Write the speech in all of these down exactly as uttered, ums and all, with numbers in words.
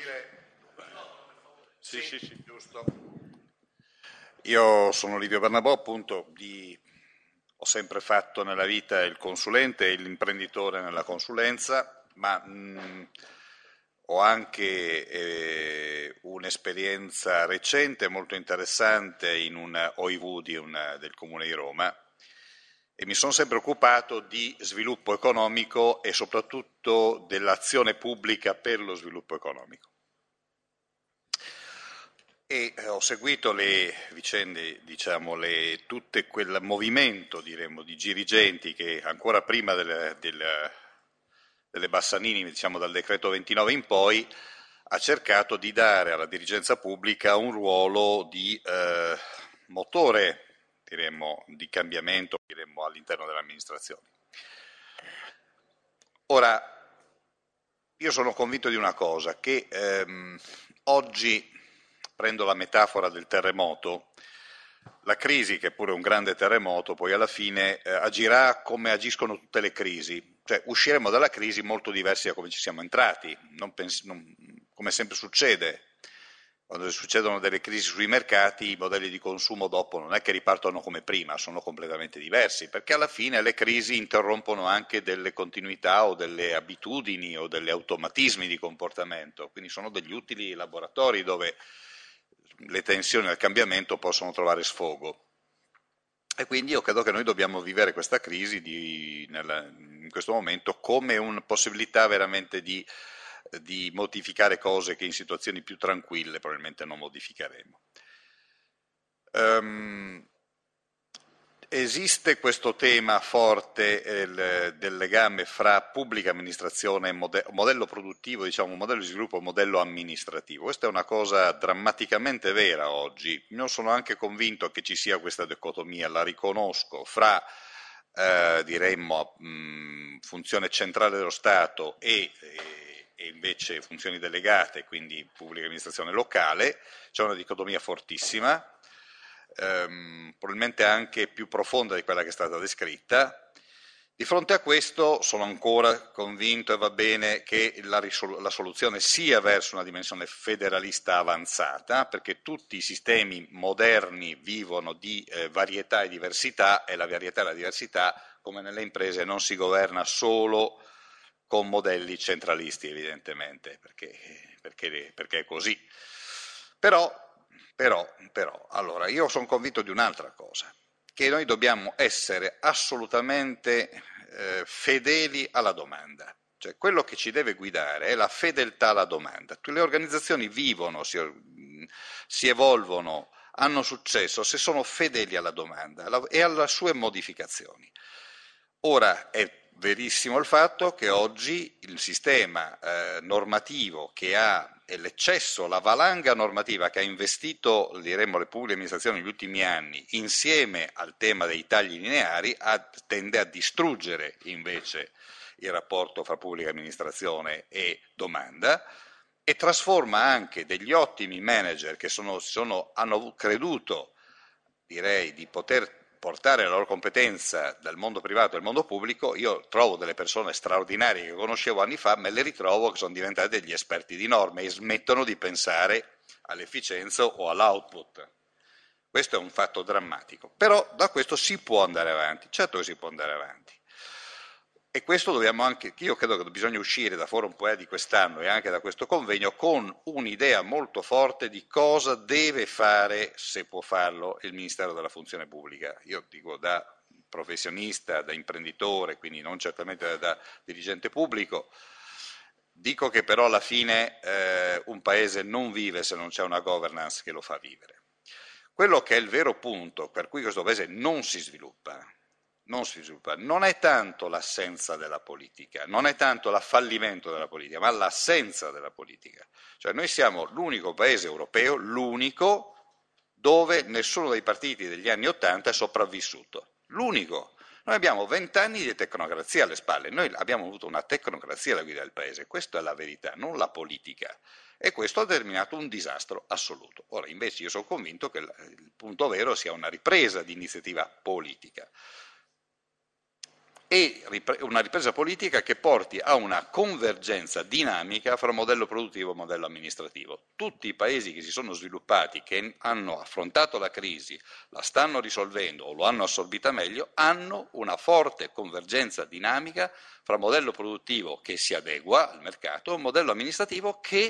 dire... Sì, sì, sì, giusto. Io sono Livio Bernabò, appunto, di... ho sempre fatto nella vita il consulente e l'imprenditore nella consulenza, ma mh, ho anche eh, un'esperienza recente molto interessante in un O I V di un, del Comune di Roma, e mi sono sempre occupato di sviluppo economico e soprattutto dell'azione pubblica per lo sviluppo economico. E ho seguito le vicende, diciamo, le, tutto quel movimento, diremmo, di dirigenti che ancora prima del, del, delle Bassanini, diciamo dal decreto ventinove in poi, ha cercato di dare alla dirigenza pubblica un ruolo di eh, motore, diremmo, di cambiamento, diremmo, all'interno delle amministrazioni. Ora, io sono convinto di una cosa, che ehm, oggi, prendo la metafora del terremoto, la crisi, che è pure un grande terremoto, poi alla fine eh, agirà come agiscono tutte le crisi, cioè usciremo dalla crisi molto diversi da come ci siamo entrati, non pens- non, come sempre succede. Quando succedono delle crisi sui mercati, i modelli di consumo dopo non è che ripartono come prima, sono completamente diversi, perché alla fine le crisi interrompono anche delle continuità o delle abitudini o degli automatismi di comportamento, quindi sono degli utili laboratori dove le tensioni al cambiamento possono trovare sfogo. E quindi io credo che noi dobbiamo vivere questa crisi di, nella, in questo momento come una possibilità veramente di di modificare cose che in situazioni più tranquille probabilmente non modificheremo. Um, esiste questo tema forte eh, del legame fra pubblica amministrazione e mode- modello produttivo, diciamo modello di sviluppo e modello amministrativo. Questa è una cosa drammaticamente vera oggi. Io sono anche convinto che ci sia questa dicotomia, la riconosco, fra eh, diremmo mh, funzione centrale dello Stato e, e e invece funzioni delegate, quindi pubblica amministrazione locale, c'è una dicotomia fortissima, ehm, probabilmente anche più profonda di quella che è stata descritta. Di fronte a questo sono ancora convinto, e va bene, che la, risol- la soluzione sia verso una dimensione federalista avanzata, perché tutti i sistemi moderni vivono di eh, varietà e diversità, e la varietà e la diversità, come nelle imprese, non si governa solo con modelli centralisti, evidentemente, perché, perché, perché è così. Però, però, però, allora, io sono convinto di un'altra cosa, che noi dobbiamo essere assolutamente eh, fedeli alla domanda. Cioè, quello che ci deve guidare è la fedeltà alla domanda. Le organizzazioni vivono, si, si evolvono, hanno successo se sono fedeli alla domanda e alle sue modificazioni. Ora è verissimo il fatto che oggi il sistema eh, normativo che ha, e l'eccesso, la valanga normativa che ha investito, diremmo, le pubbliche amministrazioni negli ultimi anni, insieme al tema dei tagli lineari, ha, tende a distruggere invece il rapporto fra pubblica amministrazione e domanda, e trasforma anche degli ottimi manager che sono, sono, hanno creduto, direi, di poter portare la loro competenza dal mondo privato al mondo pubblico. Io trovo delle persone straordinarie che conoscevo anni fa, me le ritrovo che sono diventate degli esperti di norme e smettono di pensare all'efficienza o all'output. Questo è un fatto drammatico, però da questo si può andare avanti, certo che si può andare avanti. E questo dobbiamo anche, io credo che bisogna uscire da Forum Poe di quest'anno e anche da questo convegno con un'idea molto forte di cosa deve fare, se può farlo, il Ministero della Funzione Pubblica. Io dico da professionista, da imprenditore, quindi non certamente da, da dirigente pubblico, dico che però alla fine eh, un paese non vive se non c'è una governance che lo fa vivere. Quello che è il vero punto per cui questo paese non si sviluppa, non si sviluppa, non è tanto l'assenza della politica, non è tanto l'affallimento della politica, ma l'assenza della politica. Cioè noi siamo l'unico paese europeo, l'unico, dove nessuno dei partiti degli anni Ottanta è sopravvissuto. L'unico. Noi abbiamo vent'anni di tecnocrazia alle spalle, noi abbiamo avuto una tecnocrazia alla guida del paese, questa è la verità, non la politica. E questo ha determinato un disastro assoluto. Ora invece io sono convinto che il punto vero sia una ripresa di iniziativa politica. e una ripresa politica che porti a una convergenza dinamica fra modello produttivo e modello amministrativo. Tutti i paesi che si sono sviluppati, che hanno affrontato la crisi, la stanno risolvendo o lo hanno assorbita meglio, hanno una forte convergenza dinamica fra modello produttivo che si adegua al mercato e modello amministrativo che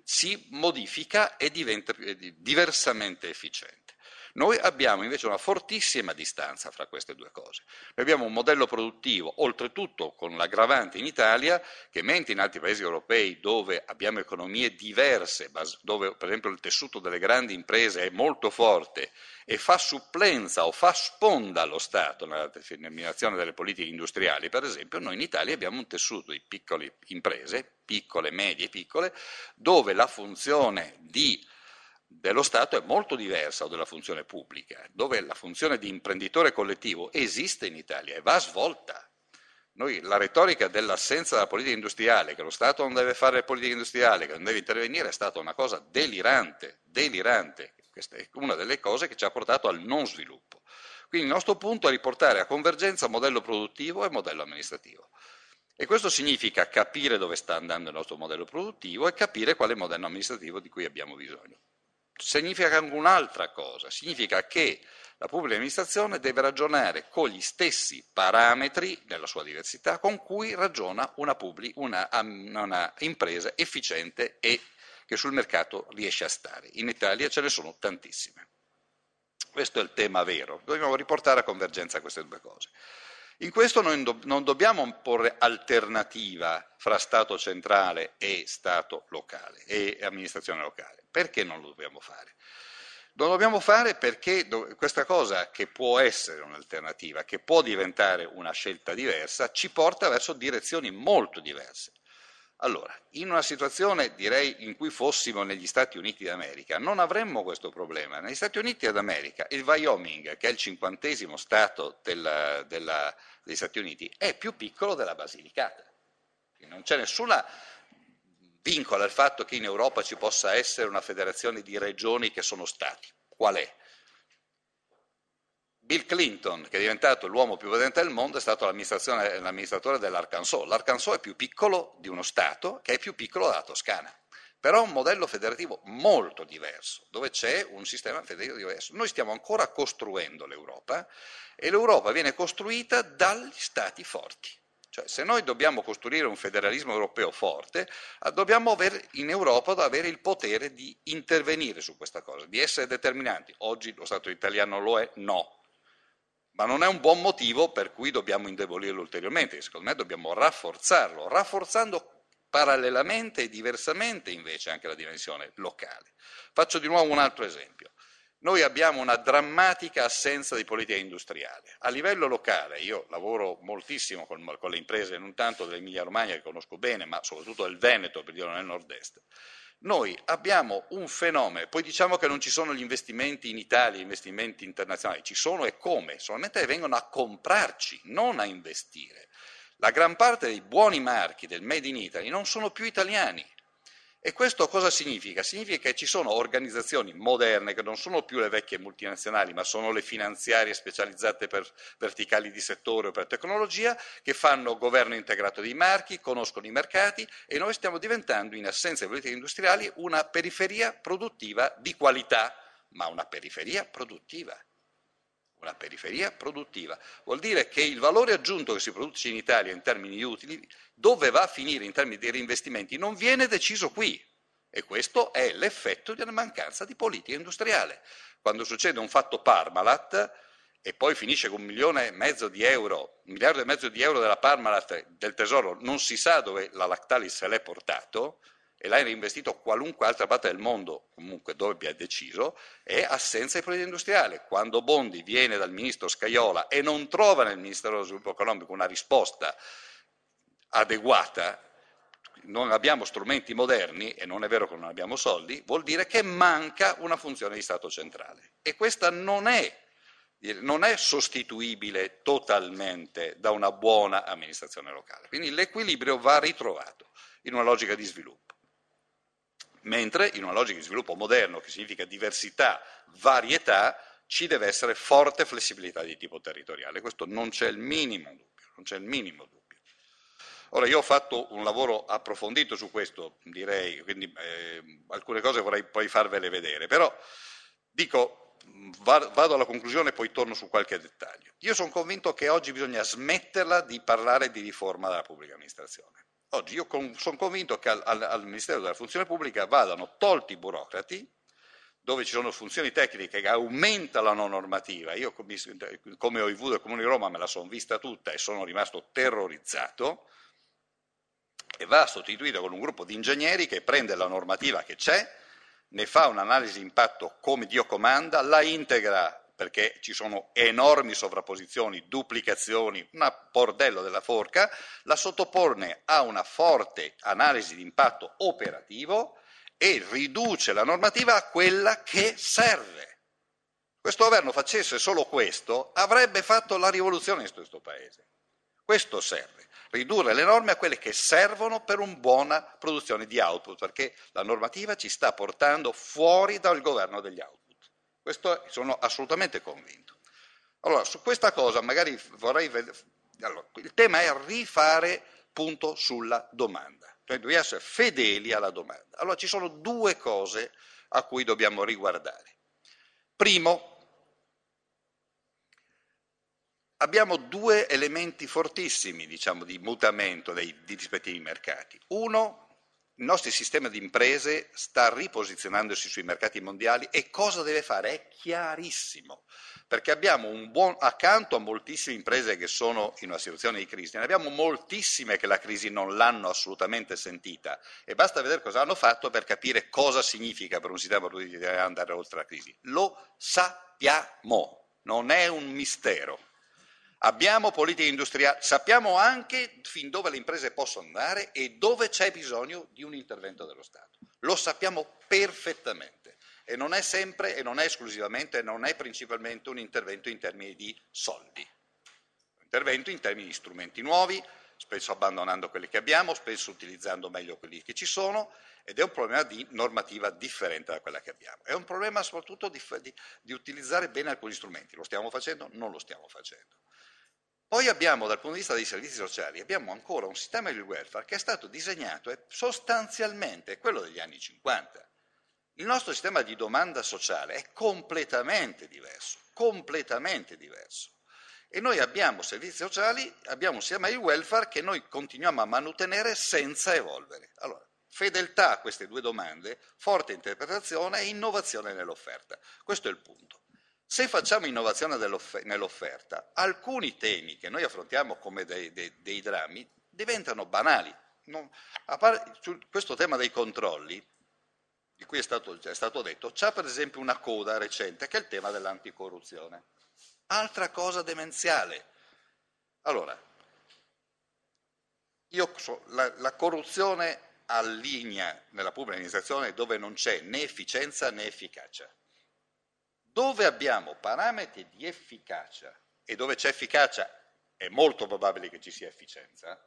si modifica e diventa diversamente efficiente. Noi abbiamo invece una fortissima distanza fra queste due cose. Noi abbiamo un modello produttivo, oltretutto con l'aggravante in Italia, che mentre in altri paesi europei dove abbiamo economie diverse, dove per esempio il tessuto delle grandi imprese è molto forte e fa supplenza o fa sponda allo Stato nella determinazione delle politiche industriali, per esempio, noi in Italia abbiamo un tessuto di piccole imprese, piccole, medie, piccole, dove la funzione di dello Stato è molto diversa o della funzione pubblica, dove la funzione di imprenditore collettivo esiste in Italia e va svolta. Noi, la retorica dell'assenza della politica industriale, che lo Stato non deve fare politica industriale, che non deve intervenire, è stata una cosa delirante, delirante. Questa è una delle cose che ci ha portato al non sviluppo. Quindi il nostro punto è riportare a convergenza modello produttivo e modello amministrativo. E questo significa capire dove sta andando il nostro modello produttivo e capire quale modello amministrativo di cui abbiamo bisogno. Significa anche un'altra cosa, significa che la pubblica amministrazione deve ragionare con gli stessi parametri, nella sua diversità, con cui ragiona una, public, una, una impresa efficiente e che sul mercato riesce a stare. In Italia ce ne sono tantissime. Questo è il tema vero, dobbiamo riportare a convergenza queste due cose. In questo noi non dobbiamo porre alternativa fra Stato centrale e Stato locale e amministrazione locale. Perché non lo dobbiamo fare? Non lo dobbiamo fare perché questa cosa, che può essere un'alternativa, che può diventare una scelta diversa, ci porta verso direzioni molto diverse. Allora, in una situazione, direi, in cui fossimo negli Stati Uniti d'America, non avremmo questo problema. Negli Stati Uniti d'America, il Wyoming, che è il cinquantesimo Stato della, della, degli Stati Uniti, è più piccolo della Basilicata. Non c'è nessuna vincolo al fatto che in Europa ci possa essere una federazione di regioni che sono stati. Qual è? Bill Clinton, che è diventato l'uomo più potente del mondo, è stato l'amministratore dell'Arkansas. L'Arkansas è più piccolo di uno Stato che è più piccolo della Toscana, però è un modello federativo molto diverso, dove c'è un sistema federativo diverso. Noi stiamo ancora costruendo l'Europa e l'Europa viene costruita dagli Stati forti. Cioè, se noi dobbiamo costruire un federalismo europeo forte, dobbiamo avere in Europa avere il potere di intervenire su questa cosa, di essere determinanti. Oggi lo Stato italiano lo è? No. Ma non è un buon motivo per cui dobbiamo indebolirlo ulteriormente, secondo me dobbiamo rafforzarlo, rafforzando parallelamente e diversamente invece anche la dimensione locale. Faccio di nuovo un altro esempio. Noi abbiamo una drammatica assenza di politica industriale. A livello locale, io lavoro moltissimo con, con le imprese, non tanto dell'Emilia Romagna che conosco bene, ma soprattutto del Veneto, per dirlo nel nord-est. Noi abbiamo un fenomeno, poi diciamo che non ci sono gli investimenti in Italia, investimenti internazionali, ci sono e come? Solamente vengono a comprarci, non a investire. La gran parte dei buoni marchi del Made in Italy non sono più italiani. E questo cosa significa? Significa che ci sono organizzazioni moderne che non sono più le vecchie multinazionali, ma sono le finanziarie specializzate per verticali di settore o per tecnologia, che fanno governo integrato dei marchi, conoscono i mercati e noi stiamo diventando, in assenza di politiche industriali, una periferia produttiva di qualità, ma una periferia produttiva. Una periferia produttiva. Vuol dire che il valore aggiunto che si produce in Italia in termini di utili, dove va a finire in termini di reinvestimenti, non viene deciso qui. E questo è l'effetto di una mancanza di politica industriale. Quando succede un fatto Parmalat e poi finisce con un milione e mezzo di euro, un miliardo e mezzo di euro della Parmalat del Tesoro, non si sa dove la Lactalis se l'è portato, e l'ha reinvestito qualunque altra parte del mondo, comunque dove abbia deciso, è assenza di politica industriale. Quando Bondi viene dal ministro Scajola e non trova nel Ministero dello Sviluppo Economico una risposta adeguata, non abbiamo strumenti moderni, e non è vero che non abbiamo soldi, vuol dire che manca una funzione di Stato centrale. E questa non è, non è sostituibile totalmente da una buona amministrazione locale. Quindi l'equilibrio va ritrovato in una logica di sviluppo. Mentre in una logica di sviluppo moderno, che significa diversità, varietà, ci deve essere forte flessibilità di tipo territoriale. Questo non c'è il minimo dubbio. non c'è il minimo dubbio. Ora, io ho fatto un lavoro approfondito su questo, direi, quindi eh, alcune cose vorrei poi farvele vedere, però dico, vado alla conclusione e poi torno su qualche dettaglio. Io sono convinto che oggi bisogna smetterla di parlare di riforma della pubblica amministrazione. Oggi io con, sono convinto che al, al, al Ministero della Funzione Pubblica vadano tolti i burocrati, dove ci sono funzioni tecniche che aumentano la normativa. Io, come ho avuto il Comune di Roma, me la sono vista tutta e sono rimasto terrorizzato, e va sostituito con un gruppo di ingegneri che prende la normativa che c'è, ne fa un'analisi di impatto come Dio comanda, la integra perché ci sono enormi sovrapposizioni, duplicazioni, un bordello della forca, la sottopone a una forte analisi di impatto operativo e riduce la normativa a quella che serve. Questo governo facesse solo questo, avrebbe fatto la rivoluzione in questo paese. Questo serve. Ridurre le norme a quelle che servono per una buona produzione di output, perché la normativa ci sta portando fuori dal governo degli output. Questo sono assolutamente convinto. Allora, su questa cosa magari vorrei vedere... Allora, il tema è rifare punto sulla domanda, cioè dobbiamo essere fedeli alla domanda. Allora, ci sono due cose a cui dobbiamo riguardare. Primo, abbiamo due elementi fortissimi, diciamo, di mutamento dei, dei rispettivi mercati. Uno, il nostro sistema di imprese sta riposizionandosi sui mercati mondiali e cosa deve fare? È chiarissimo, perché abbiamo un buon, accanto a moltissime imprese che sono in una situazione di crisi, ne abbiamo moltissime che la crisi non l'hanno assolutamente sentita e basta vedere cosa hanno fatto per capire cosa significa per un sistema produttivo andare oltre la crisi. Lo sappiamo, non è un mistero. Abbiamo politiche industriali, sappiamo anche fin dove le imprese possono andare e dove c'è bisogno di un intervento dello Stato. Lo sappiamo perfettamente e non è sempre e non è esclusivamente e non è principalmente un intervento in termini di soldi. Un intervento in termini di strumenti nuovi, spesso abbandonando quelli che abbiamo, spesso utilizzando meglio quelli che ci sono ed è un problema di normativa differente da quella che abbiamo. È un problema soprattutto di, di, di utilizzare bene alcuni strumenti. Lo stiamo facendo? Non lo stiamo facendo. Poi abbiamo, dal punto di vista dei servizi sociali, abbiamo ancora un sistema di welfare che è stato disegnato e sostanzialmente è quello degli anni cinquanta. Il nostro sistema di domanda sociale è completamente diverso, completamente diverso. E noi abbiamo servizi sociali, abbiamo un sistema di welfare che noi continuiamo a mantenere senza evolvere. Allora, fedeltà a queste due domande, forte interpretazione e innovazione nell'offerta. Questo è il punto. Se facciamo innovazione nell'offerta, alcuni temi che noi affrontiamo come dei, dei, dei drammi diventano banali. Non, a parte, su questo tema dei controlli, di cui è stato, è stato detto, c'è per esempio una coda recente che è il tema dell'anticorruzione. Altra cosa demenziale. Allora, io so, la, la corruzione allinea nella pubblica amministrazione dove non c'è né efficienza né efficacia. Dove abbiamo parametri di efficacia e dove c'è efficacia è molto probabile che ci sia efficienza,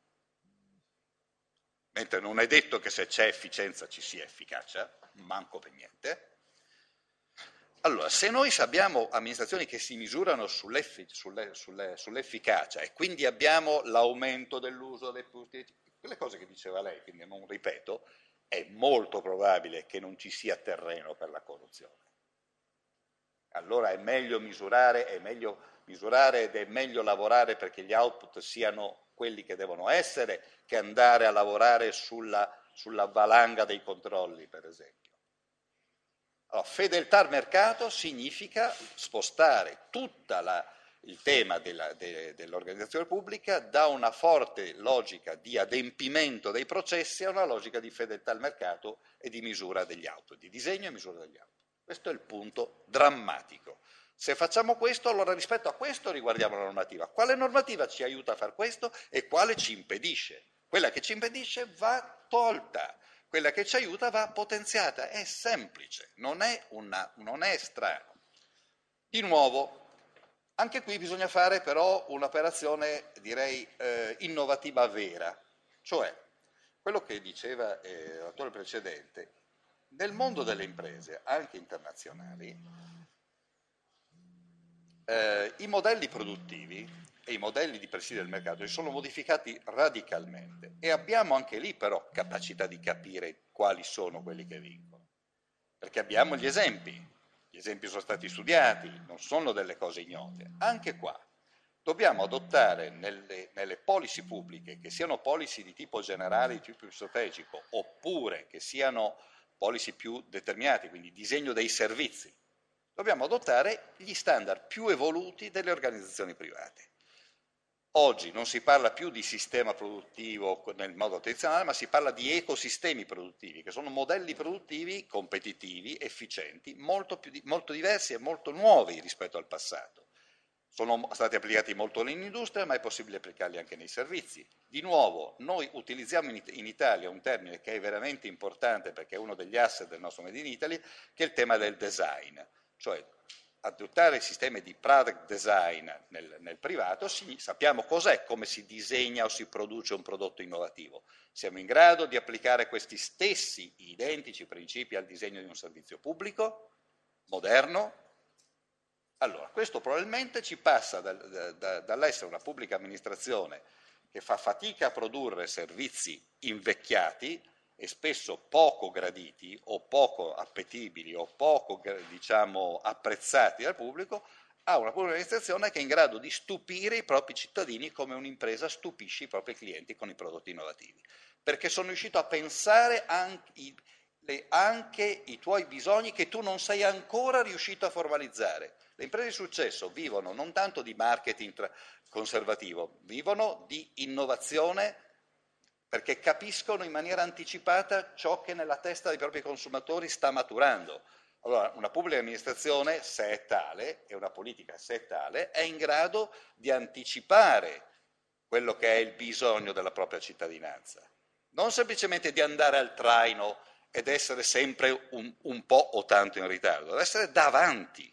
mentre non è detto che se c'è efficienza ci sia efficacia, manco per niente. Allora, se noi abbiamo amministrazioni che si misurano sull'effic- sulle, sulle, sull'efficacia e quindi abbiamo l'aumento dell'uso dei quelle cose che diceva lei, quindi non ripeto, è molto probabile che non ci sia terreno per la corruzione. Allora è meglio misurare, è meglio misurare ed è meglio lavorare perché gli output siano quelli che devono essere, che andare a lavorare sulla, sulla valanga dei controlli, per esempio. Allora, fedeltà al mercato significa spostare tutto il tema della, de, dell'organizzazione pubblica da una forte logica di adempimento dei processi a una logica di fedeltà al mercato e di misura degli output, di disegno e misura degli output. Questo è il punto drammatico. Se facciamo questo, allora rispetto a questo riguardiamo la normativa. Quale normativa ci aiuta a fare questo e quale ci impedisce? Quella che ci impedisce va tolta, quella che ci aiuta va potenziata. È semplice, non è, una, non è strano. Di nuovo, anche qui bisogna fare però un'operazione, direi, eh, innovativa vera. Cioè, quello che diceva eh, l'autore precedente, nel mondo delle imprese, anche internazionali, eh, i modelli produttivi e i modelli di presidio del mercato si sono modificati radicalmente e abbiamo anche lì però capacità di capire quali sono quelli che vincono, perché abbiamo gli esempi, gli esempi sono stati studiati, non sono delle cose ignote. Anche qua dobbiamo adottare nelle, nelle policy pubbliche, che siano policy di tipo generale, di tipo strategico, oppure che siano policy più determinati, quindi disegno dei servizi, dobbiamo adottare gli standard più evoluti delle organizzazioni private. Oggi non si parla più di sistema produttivo nel modo tradizionale, ma si parla di ecosistemi produttivi, che sono modelli produttivi competitivi, efficienti, molto, più, molto diversi e molto nuovi rispetto al passato. Sono stati applicati molto nell'industria, ma è possibile applicarli anche nei servizi. Di nuovo, noi utilizziamo in Italia un termine che è veramente importante perché è uno degli asset del nostro Made in Italy, che è il tema del design, cioè adottare sistemi di product design nel, nel privato, sì, sappiamo cos'è, come si disegna o si produce un prodotto innovativo. Siamo in grado di applicare questi stessi identici principi al disegno di un servizio pubblico, moderno? Allora, questo probabilmente ci passa da, da, dall'essere una pubblica amministrazione che fa fatica a produrre servizi invecchiati e spesso poco graditi o poco appetibili o poco, diciamo, apprezzati dal pubblico, a una pubblica amministrazione che è in grado di stupire i propri cittadini come un'impresa stupisce i propri clienti con i prodotti innovativi, perché sono riuscito a pensare anche i, le, anche i tuoi bisogni che tu non sei ancora riuscito a formalizzare. Le imprese di successo vivono non tanto di marketing conservativo, vivono di innovazione perché capiscono in maniera anticipata ciò che nella testa dei propri consumatori sta maturando. Allora, una pubblica amministrazione, se è tale, e una politica, se è tale, è in grado di anticipare quello che è il bisogno della propria cittadinanza. Non semplicemente di andare al traino ed essere sempre un, un po' o tanto in ritardo, deve essere davanti.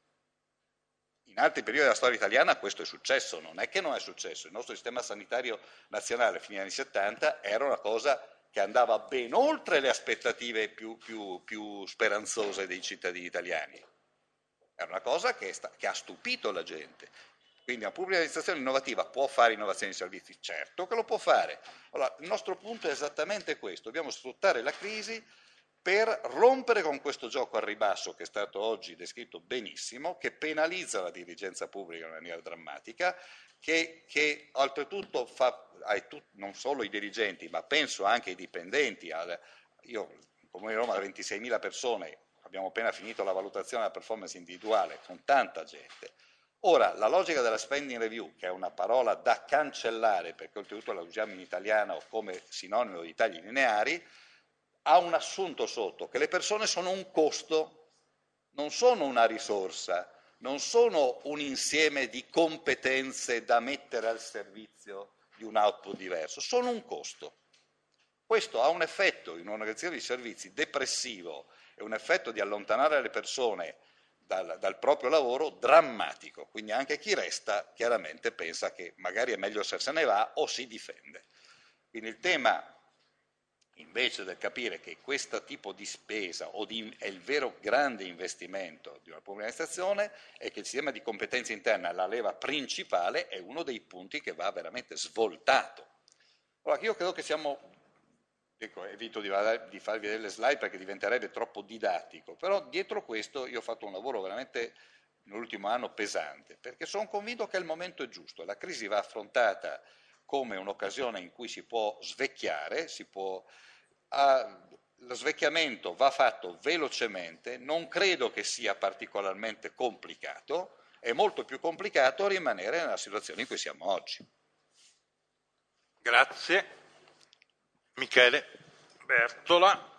In altri periodi della storia italiana questo è successo, non è che non è successo, il nostro sistema sanitario nazionale fino agli anni settanta era una cosa che andava ben oltre le aspettative più, più, più speranzose dei cittadini italiani, era una cosa che, sta, che ha stupito la gente. Quindi una pubblica amministrazione innovativa può fare innovazione di servizi? Certo che lo può fare. Allora, il nostro punto è esattamente questo, dobbiamo sfruttare la crisi per rompere con questo gioco al ribasso che è stato oggi descritto benissimo, che penalizza la dirigenza pubblica in maniera drammatica, che, che oltretutto fa ai, non solo i dirigenti, ma penso anche ai dipendenti. Al, io, il Comune di Roma, ha ventiseimila persone, abbiamo appena finito la valutazione della performance individuale, con tanta gente. Ora, la logica della spending review, che è una parola da cancellare, perché oltretutto la usiamo in italiano come sinonimo di tagli lineari, ha un assunto sotto, che le persone sono un costo, non sono una risorsa, non sono un insieme di competenze da mettere al servizio di un output diverso, sono un costo. Questo ha un effetto in un'organizzazione di servizi depressivo e un effetto di allontanare le persone dal, dal proprio lavoro drammatico, quindi anche chi resta chiaramente pensa che magari è meglio se se ne va o si difende. Quindi il tema, invece del capire che questo tipo di spesa o di, è il vero grande investimento di una pubblica amministrazione, è che il sistema di competenza interna, la leva principale, è uno dei punti che va veramente svoltato. Allora, io credo che siamo, ecco, evito di, di farvi vedere le slide perché diventerebbe troppo didattico, però dietro questo io ho fatto un lavoro veramente nell'ultimo anno pesante, perché sono convinto che il momento è giusto, la crisi va affrontata come un'occasione in cui si può svecchiare, si può... Ah, lo svecchiamento va fatto velocemente, non credo che sia particolarmente complicato, è molto più complicato rimanere nella situazione in cui siamo oggi. Grazie. Michele Bertola.